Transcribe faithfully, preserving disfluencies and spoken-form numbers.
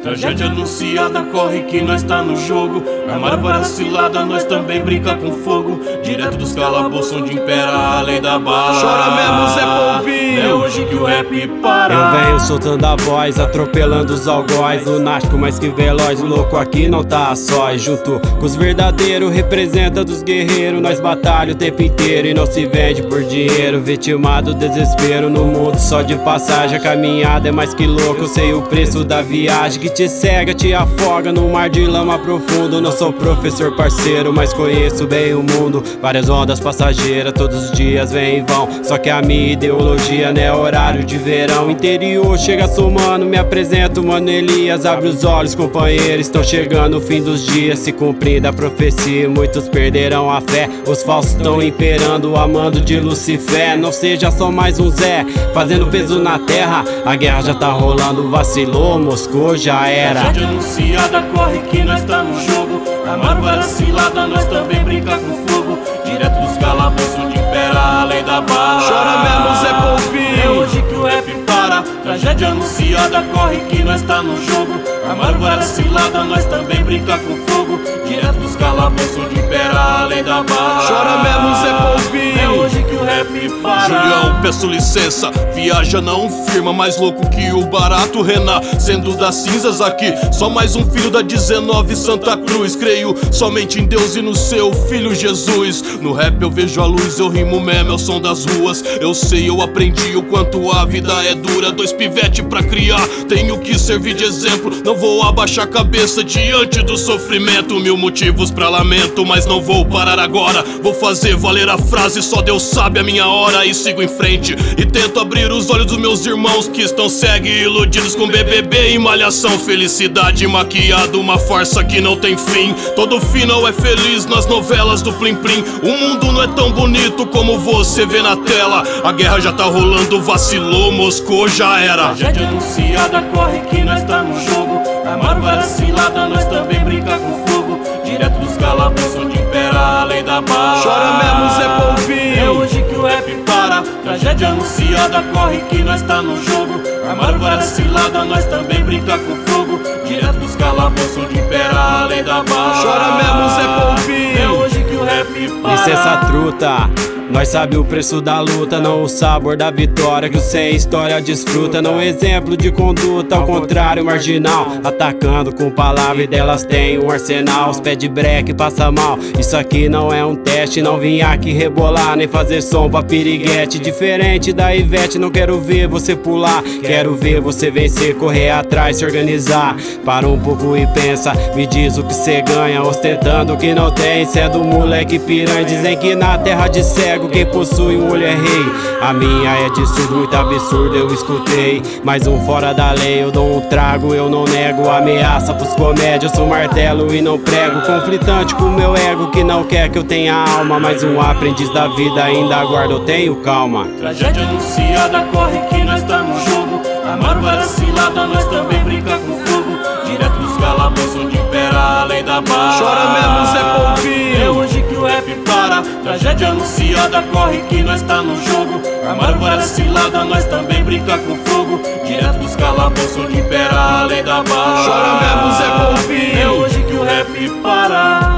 Tragédia anunciada, corre que nós tá no jogo. Armário vacilada, nós também brinca com fogo. Direto dos calabouços onde impera a lei da bala. Chora mesmo, Zé Polvinho. É hoje que o rap para. Eu venho soltando a voz, atropelando os algóis. Lunático mais que veloz, o louco aqui não tá a sós. Junto com os verdadeiros, representa dos guerreiros. Nós batalha o tempo inteiro e não se vende por dinheiro. Vitimado desespero no mundo só de passagem. A caminhada é mais que louco, eu sei o preço da viagem. Que te cega, te afoga no mar de lama profundo. Não sou professor parceiro, mas conheço bem o mundo. Várias ondas passageiras, todos os dias vem e vão. Só que a minha ideologia não é horário de verão. Interior chega somando, me apresento, mano Elias. Abre os olhos, companheiro, estão chegando o fim dos dias. Se cumprindo a profecia, muitos perderão a fé. Os falsos estão imperando, amando de Lucifer. Não seja só mais um Zé, fazendo peso na terra. A guerra já tá rolando, vacilou, Moscou já era. Tragédia anunciada, corre que nós tá no jogo. Armário vacilada, nós também brinca com fogo. Direto dos calabouços onde impera a lei da bala. Chora mesmo, Zé Polvinho. É hoje que o rap para. Tragédia anunciada, corre que nós tá no jogo. Armário vacilada, nós também brinca com fogo. Direto dos calabouços onde impera a lei da bala. Chora mesmo, Zé Polvinho. É hoje que o rap para. Julião, peço licença, viaja não firma. Mais louco que o barato Renan, sendo das cinzas aqui. Só mais um filho da dezenove Santa Cruz. Creio somente em Deus e no seu filho Jesus. No rap eu vejo a luz, eu rimo mesmo, é o som das ruas. Eu sei, eu aprendi o quanto a vida é dura. Dois pivete pra criar, tenho que servir de exemplo. Não vou abaixar a cabeça diante do sofrimento. Mil motivos pra lamento, mas não vou parar agora. Vou fazer valer a frase, só Deus sabe a minha hora. E sigo em frente e tento abrir os olhos dos meus irmãos que estão cegos e iludidos com B B B e malhação. Felicidade maquiado, uma farsa que não tem fim. Todo final é feliz nas novelas do Plim Plim. O mundo não é tão bonito como você vê na tela. A guerra já tá rolando, vacilou, Moscou já era. Tragédia anunciada, corre que nós tá no jogo. Armário vacilada, nós também brinca com fogo. Direto dos calabouços onde impera a lei da bala. Chora mesmo, Zé Polvinho. É hoje que o rap para. Tragédia anunciada, corre que nós tá no jogo. Armário vacilada, nós também brinca com fogo. Direto dos calabouços onde impera a lei da bala. Chora mesmo, Zé Polvinho. É hoje que o rap para. Licença truta, nós sabe o preço da luta, não o sabor da vitória que o sem história desfruta. Não exemplo de conduta, ao contrário marginal. Atacando com palavra e delas tem um arsenal. Os pé de breque passa mal, isso aqui não é um teste. Não vim aqui rebolar, nem fazer som pra piriguete. Diferente da Ivete, não quero ver você pular. Quero ver você vencer, correr atrás, se organizar. Para um pouco e pensa, me diz o que cê ganha, ostentando o que não tem. Sendo moleque piranha, dizem que na terra de cego quem possui um olho é rei. A minha é de surdo, muito absurdo, eu escutei. Mais um fora da lei, eu dou um trago, eu não nego. Ameaça pros comédias, eu sou martelo e não prego. Conflitante com meu ego que não quer que eu tenha alma. Mais um aprendiz da vida, ainda aguardo, eu tenho calma. Tragédia anunciada, corre que nós tá no jogo. Armário vacilada, nós também brinca com fogo. Direto dos calabouços onde impera a lei da bala. Chora mesmo, Zé Polvinho. É hoje que o rap para. Tragédia anunciada, corre que nós tá no jogo. Armário vacilada, nós também brinca com fogo. Direto dos calabouços onde impera a lei da bala. Chora mesmo, Zé Polvinho. É hoje que o rap para.